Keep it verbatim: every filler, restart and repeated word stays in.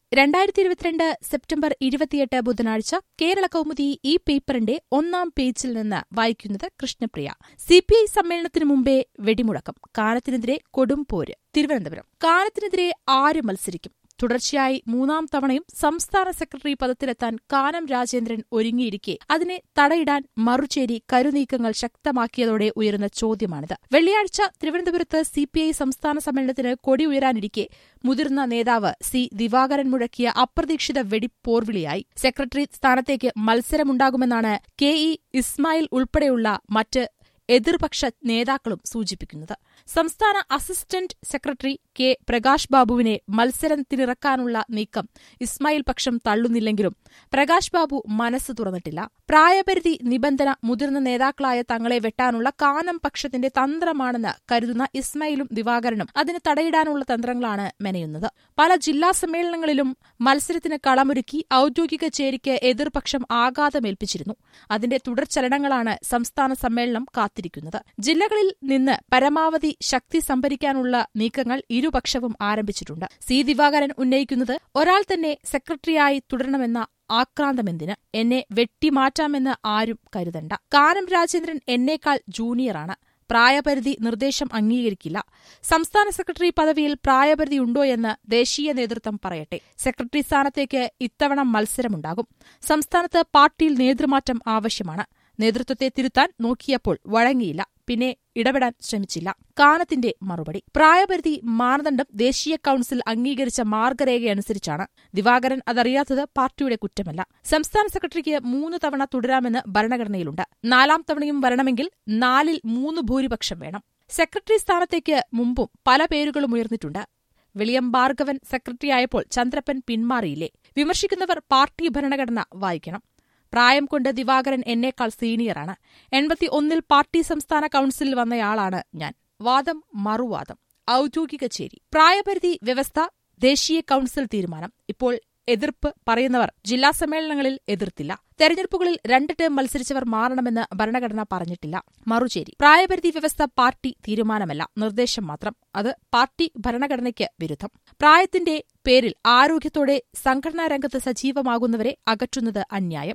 രണ്ടായിരത്തി ഇരുപത്തിരണ്ട് സെപ്റ്റംബർ ഇരുപത്തിയെട്ട് ബുധനാഴ്ച കേരള കൗമുദി ഈ പേപ്പറിന്റെ ഒന്നാം പേജിൽ നിന്ന് വായിക്കുന്നത് കൃഷ്ണപ്രിയ. സിപിഐ സമ്മേളനത്തിനു മുമ്പേ വെടിമുഴക്കം, കാനത്തിനെതിരെ കൊടുംപോര്. തിരുവനന്തപുരം. കാനത്തിനെതിരെ ആര് മത്സരിക്കും? തുടർച്ചയായി മൂന്നാം തവണയും സംസ്ഥാന സെക്രട്ടറി പദത്തിലെത്താൻ കാനം രാജേന്ദ്രൻ ഒരുങ്ങിയിരിക്കെ അതിനെ തടയിടാൻ മറുചേരി കരുനീക്കങ്ങൾ ശക്തമാക്കിയതോടെ ഉയരുന്ന ചോദ്യമാണിത്. വെള്ളിയാഴ്ച തിരുവനന്തപുരത്ത് സിപിഐ സംസ്ഥാന സമ്മേളനത്തിന് കൊടി ഉയരാനിരിക്കെ മുതിർന്ന നേതാവ് സി ദിവാകരൻ മുഴക്കിയ അപ്രതീക്ഷിത വെടിപ്പോർവിളിയായി. സെക്രട്ടറി സ്ഥാനത്തേക്ക് മത്സരമുണ്ടാകുമെന്നാണ് കെ ഇ ഇസ്മായിൽ ഉൾപ്പെടെയുള്ള മറ്റ് എതിർപക്ഷ നേതാക്കളും സൂചിപ്പിക്കുന്നത്. സംസ്ഥാന അസിസ്റ്റന്റ് സെക്രട്ടറി കെ പ്രകാശ് ബാബുവിനെ മത്സരത്തിനിറക്കാനുള്ള നീക്കം ഇസ്മായിൽ പക്ഷം തള്ളുന്നില്ലെങ്കിലും പ്രകാശ് ബാബു മനസ്സ് തുറന്നിട്ടില്ല. പ്രായപരിധി നിബന്ധന മുതിർന്ന നേതാക്കളായ തങ്ങളെ വെട്ടാനുള്ള കാനം പക്ഷത്തിന്റെ തന്ത്രമാണെന്ന് കരുതുന്ന ഇസ്മായിലും ദിവാകരനും അതിന് തടയിടാനുള്ള തന്ത്രങ്ങളാണ് മെനയുന്നത്. പല ജില്ലാ സമ്മേളനങ്ങളിലും മത്സരത്തിന് കളമൊരുക്കി ഔദ്യോഗിക ചേരിക്ക് എതിർപക്ഷം ആഘാതമേൽപ്പിച്ചിരുന്നു. അതിന്റെ തുടർചലനങ്ങളാണ് സംസ്ഥാന സമ്മേളനം കാത്തിരിക്കുന്നത്. ജില്ലകളിൽ നിന്ന് പരമാവധി ശക്തി സംഭരിക്കാനുള്ള നീക്കങ്ങൾ ഇരുപക്ഷവും ആരംഭിച്ചിട്ടുണ്ട്. സി ദിവാകരൻ ഉന്നയിക്കുന്നത് ഒരാൾ തന്നെ സെക്രട്ടറിയായി തുടരണമെന്ന ആക്രാന്തമെന്തിന്? എന്നെ വെട്ടിമാറ്റാമെന്ന് ആരും കരുതണ്ട. കാനം രാജേന്ദ്രൻ എന്നേക്കാൾ ജൂനിയറാണ്. പ്രായപരിധി നിർദ്ദേശം അംഗീകരിക്കില്ല. സംസ്ഥാന സെക്രട്ടറി പദവിയിൽ പ്രായപരിധിയുണ്ടോയെന്ന് ദേശീയ നേതൃത്വം പറയട്ടെ. സെക്രട്ടറി സ്ഥാനത്തേക്ക് ഇത്തവണ മത്സരമുണ്ടാകും. സംസ്ഥാനത്ത് പാർട്ടിയിൽ നേതൃമാറ്റം ആവശ്യമാണ്. നേതൃത്വത്തെ തിരുത്താൻ നോക്കിയപ്പോൾ വഴങ്ങിയില്ല. പിന്നെ ഇടപെടാൻ ശ്രമിച്ചില്ല. കാനത്തിന്റെ മറുപടി: പ്രായപരിധി മാനദണ്ഡം ദേശീയ കൌൺസിൽ അംഗീകരിച്ച മാർഗരേഖയനുസരിച്ചാണ്. ദിവാകരൻ അതറിയാത്തത് പാർട്ടിയുടെ കുറ്റമല്ല. സംസ്ഥാന സെക്രട്ടറിക്ക് മൂന്ന് തവണ തുടരാമെന്ന് ഭരണഘടനയിലുണ്ട്. നാലാം തവണയും വരണമെങ്കിൽ നാലിൽ മൂന്ന് ഭൂരിപക്ഷം വേണം. സെക്രട്ടറി സ്ഥാനത്തേക്ക് മുമ്പും പല പേരുകളും ഉയർന്നിട്ടുണ്ട്. വിളിയം ഭാർഗവൻ സെക്രട്ടറിയായപ്പോൾ ചന്ദ്രപ്പൻ പിന്മാറിയില്ലേ? വിമർശിക്കുന്നവർ പാർട്ടി ഭരണഘടന വായിക്കണം. പ്രായം കൊണ്ട് ദിവാകരൻ എന്നേക്കാൾ സീനിയറാണ്. എൺപത്തി ഒന്നിൽ പാർട്ടി സംസ്ഥാന കൌൺസിലിൽ വന്നയാളാണ് ഞാൻ. വാദം മറുവാദം. ഔദ്യോഗിക ചേരി. പ്രായപരിധി വ്യവസ്ഥ ദേശീയ കൌൺസിൽ തീരുമാനം. ഇപ്പോൾ എതിർപ്പ് പറയുന്നവർ ജില്ലാ സമ്മേളനങ്ങളിൽ എതിർത്തില്ല. തെരഞ്ഞെടുപ്പുകളിൽ രണ്ട് ടേം മത്സരിച്ചവർ മാറണമെന്ന് ഭരണഘടന പറഞ്ഞിട്ടില്ല. മറുചേരി. പ്രായപരിധി വ്യവസ്ഥ പാർട്ടി തീരുമാനമല്ല, നിർദ്ദേശം മാത്രം. അത് പാർട്ടി ഭരണഘടനയ്ക്ക് വിരുദ്ധം. പ്രായത്തിന്റെ പേരിൽ ആരോഗ്യത്തോടെ സംഘടനാ രംഗത്ത് സജീവമാകുന്നവരെ അകറ്റുന്നത് അന്യായം.